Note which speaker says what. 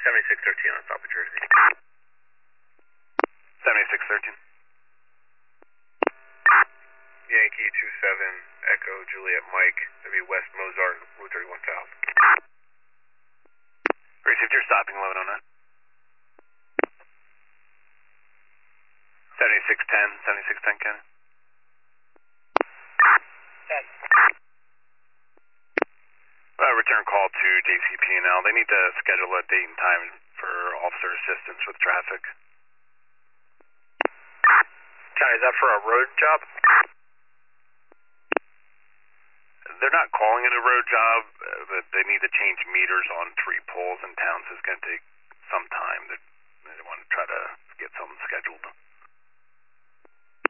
Speaker 1: 7613 on South Jersey.
Speaker 2: 7613.
Speaker 1: Yankee 27, Echo Juliet Mike, that'd be West Mozart, Route 31 South.
Speaker 2: Received your stopping load on that. 7610, 7610, Ken.
Speaker 1: 10.
Speaker 2: Return call to JCP&L. They need to schedule a date and time for officer assistance with traffic.
Speaker 1: Is that for a road job?
Speaker 2: They're not calling it a road job, but they need to change meters on 3 poles in town, so it's going to take some time. They're